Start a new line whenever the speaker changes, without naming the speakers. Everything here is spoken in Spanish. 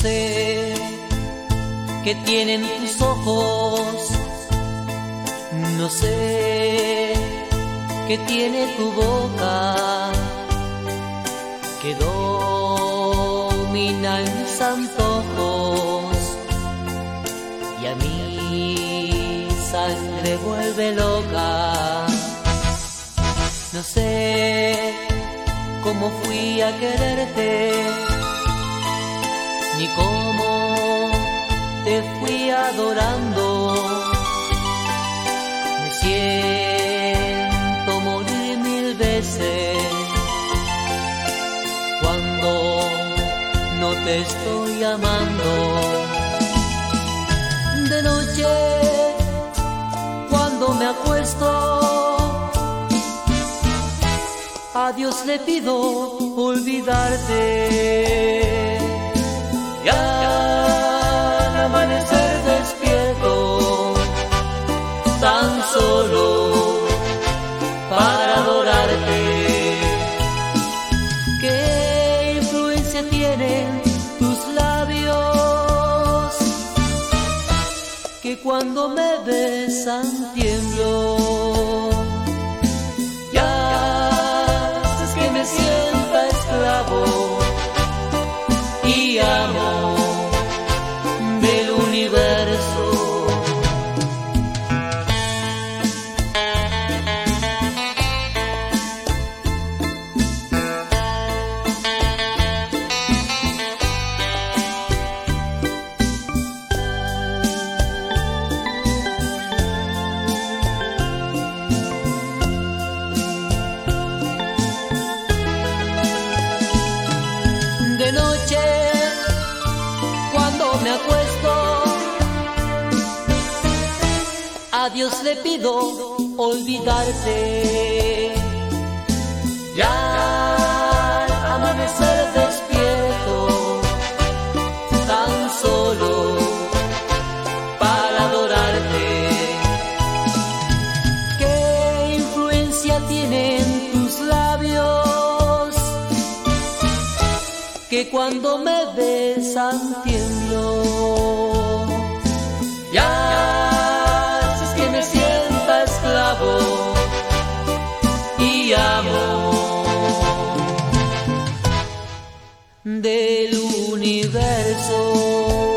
sé qué tienen tus ojos, no sé qué tiene tu boca, que domina mis antojos y a mi sangre vuelve loca. No sé cómo fui a quererte, ni cómo te fui adorando. Me siento morir mil veces cuando no te estoy amando. De noche, cuando me acuesto, a Dios le pido olvidarte. Y al amanecer despierto, tan solo para adorarte. ¿Qué influencia tienen tus labios, que cuando me besan tiemblo? Me sienta esclavo y amo del universo. De noche, cuando me acuesto, a Dios le pido olvidarte. Ya al amanecer despierto, tan solo para adorarte. ¿Qué influencia tienen tus labios, que cuando me besan tiemblo? Ya haces que me sienta esclavo y amo del universo.